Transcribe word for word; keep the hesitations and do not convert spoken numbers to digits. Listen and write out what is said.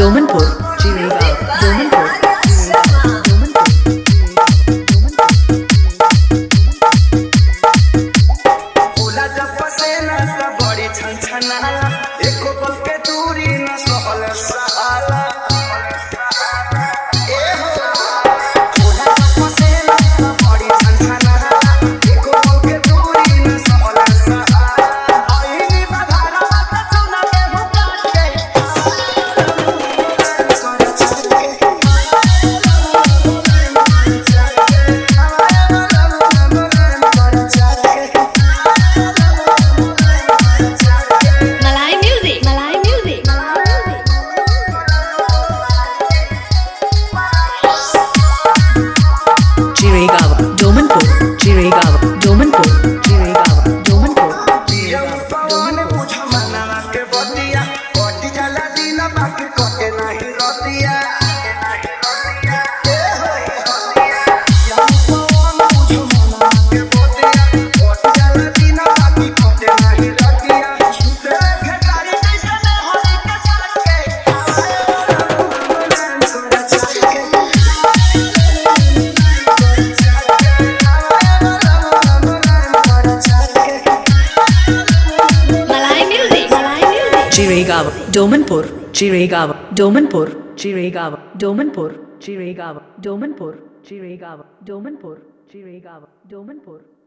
Domanpur, Jiregaon, Domanpur, Jiregaon, Domanpur, ओला जब पसेना सब बड़ी छनछनाला एको पल के दूरी न सहल सहाला ए हो ओला जब पसेना सब बड़ी छनछनाला एको पल के दूरी न सहल सहाला आईनी बधारा बात सुना के हो काटे कर चल के Malay music, Malay music, Malay music. Jiregaon, Domanpur, Jiregaon, Domanpur, Jiregaon, Domanpur, पिया पवन बुझ मनवा के बतिया कटी जाला दिन बाकी कटे नाही रतिया ए होए हतिया पिया पवन बुझ मनवा के बतिया कटी जाला दिन बाकी कटे नाही रतिया सुते घेतारी जैसे न होई के साथ के कर चल के Malay music, Malay music. Jiregaon, Domanpur, Jiregaon, Domanpur, Jiregaon, Domanpur, Jiregaon, Domanpur, Jiregaon, Domanpur, Jiregaon, Domanpur.